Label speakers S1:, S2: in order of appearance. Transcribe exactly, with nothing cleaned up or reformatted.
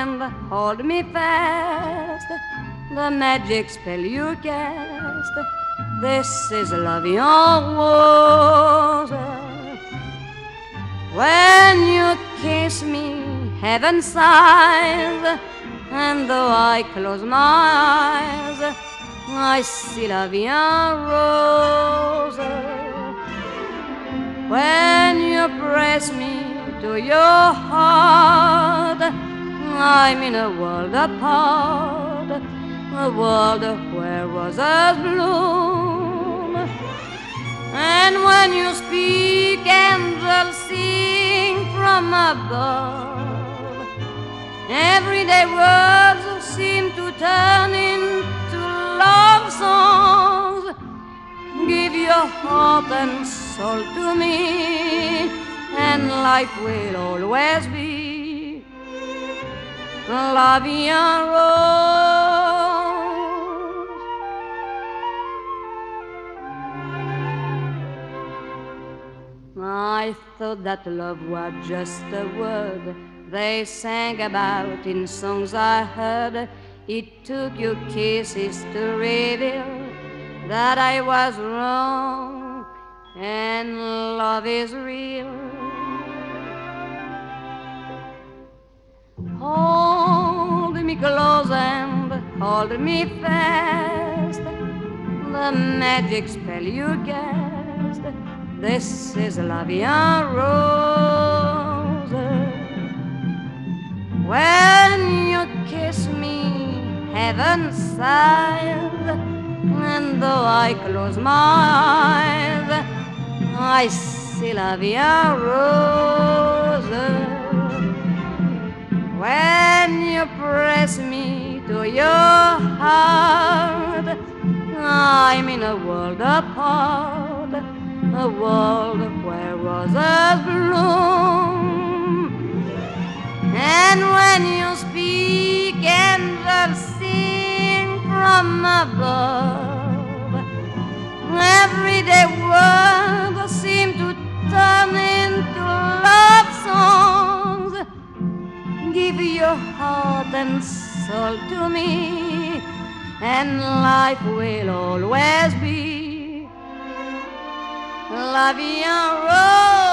S1: and hold me fast. The magic spell you cast, this is love en rose. When you kiss me, heaven sighs, and though I close my eyes, I see la vie en rose. When you press me to your heart, I'm in a world apart, a world where roses bloom. And when you speak, angels sing from above. Everyday words seem to turn into love songs. Give your heart and soul to me, and life will always be la vie en rose. I thought that love was just a word they sang about in songs I heard. It took your kisses to reveal that I was wrong and love is real. Hold me close and hold me fast, the magic spell you cast, this is la vie en rose. When you kiss me, heaven sighs, and though I close my eyes, I see la vie en rose. When you press me to your heart, I'm in a world apart, a world where roses bloom. And when you speak, angels sing from above. Everyday words seem to turn into love songs. Give your heart and soul to me, and life will always be la vie en rose.